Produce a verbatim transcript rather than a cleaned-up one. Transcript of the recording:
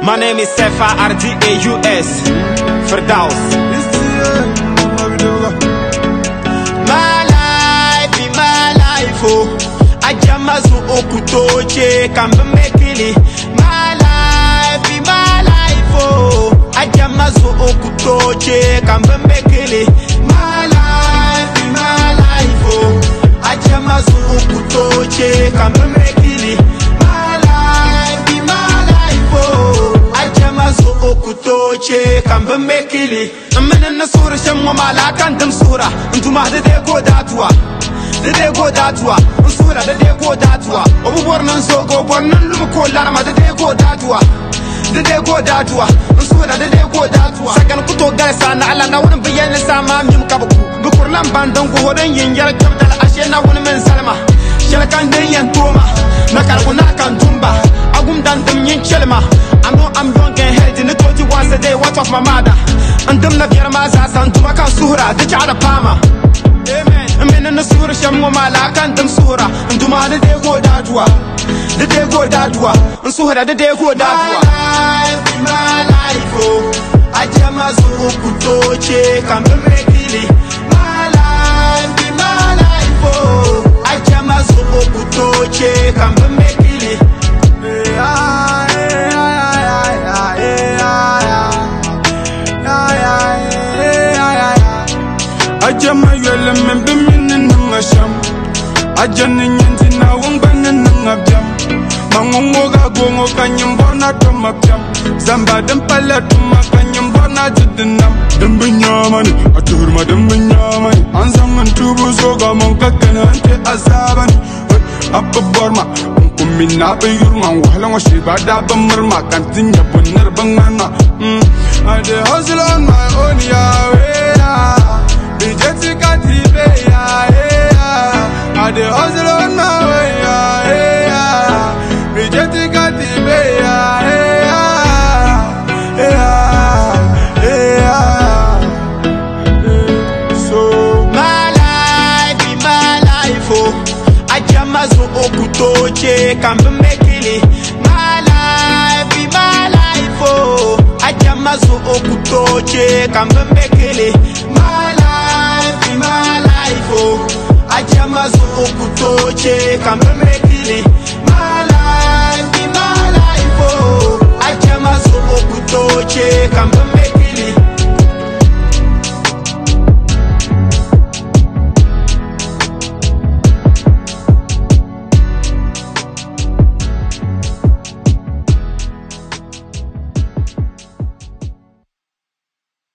My name is Sefa R D A U S Firdaus. My life be my life, oh. Ajamazu okutoche kambe mekili. My life be my life, oh. Ajamazu okutoche kambe mekili. My life be my life, oh. Ajamazu okutoche kambe mekili. My life be my life, oh. Ajamazu okutoche kambe mekili. Amena nasura shamwa malakan dam sura. Ntuma de go datwa. De go datwa. Sura de go datwa. Obu bornan sogo bornan lumko larma de go datwa. De go datwa. Sura de go datwa. Sakan kuto galsa na ala na wani bayan sama mim kabuku. Bukurlan bandan go hodan yin yar kabdal ashe na wani men salma. Shalkan den yan toma. Na karguna kan tumba. Agum dan dum yin chelma. I know I'm young and healthy. The twenty once a day, watch off my mother. And them na vyar maza san tuma kan sura de chada pama. Amen. I'm in the sura shamu malakan them sura. And tuma de de go datwa. De de go datwa. And sura de de go datwa. My life, my life, oh. Ajamazu okutoche kambe mekili. My life, my life, oh. Ajamazu okutoche kambe mekili. Yeah. Ajama yele membe minen ngasham. Ajani nyanzi na wangana ngabjam. Mangongo ga gongo kanyambona tomapjam. Zamba dempala tuma kanyambona jidnam. Dembenyamani, aturma dembenyamani. Ansangan tubu soga monka kanante azabani. Abba borma, kumina be yurma wala washiba da bamarma kantinya bunner bangana. I hustle on my own yeah. Jessica T V, yeah, yeah. I dey hustle on my way, yeah, yeah. Jessica T V, yeah, yeah, yeah, yeah. So my life be my life, oh. Ajamazu okutoche kambe mekili. My life be my life, oh. Ajamazu okutoche kambe mekili. My life. My life, oh. Ajamazu okutoche kambe mekili. My life, my life, oh. Ajamazu okutoche kambe mekili.